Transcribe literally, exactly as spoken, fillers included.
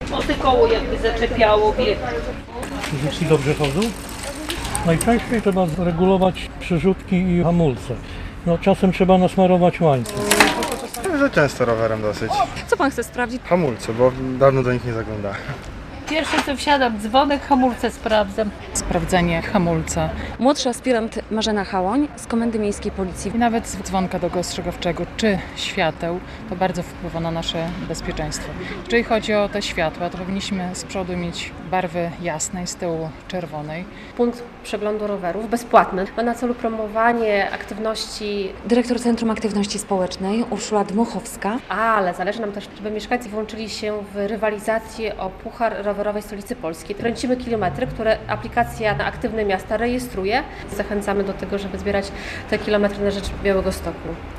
O te koło jakby zaczepiało bieg. Przerzutki dobrze chodzą? Najczęściej trzeba zregulować przerzutki i hamulce. No, czasem trzeba nasmarować łańcuch. Że często rowerem dosyć. Co pan chce sprawdzić? Hamulce, bo dawno do nich nie zagląda. Pierwsze co wsiadam, dzwonek, hamulce sprawdzam. Sprawdzenie hamulca Młodszy aspirant Marzena Hałoń z Komendy Miejskiej Policji. i nawet dzwonka do ostrzegawczego czy świateł to bardzo wpływa na nasze bezpieczeństwo. Jeżeli chodzi o te światła, to powinniśmy z przodu mieć barwy jasnej, z tyłu czerwonej. Punkt przeglądu rowerów bezpłatny. Ma na celu promowanie aktywności, Dyrektor Centrum Aktywności Społecznej Urszula Dmuchowska. ale zależy nam też, żeby mieszkańcy włączyli się w rywalizację o puchar rowerowej stolicy Polski. Kręcimy kilometry, które aplikacja na Aktywne Miasta rejestruje. Zachęcamy do tego, żeby zbierać te kilometry na rzecz Białegostoku.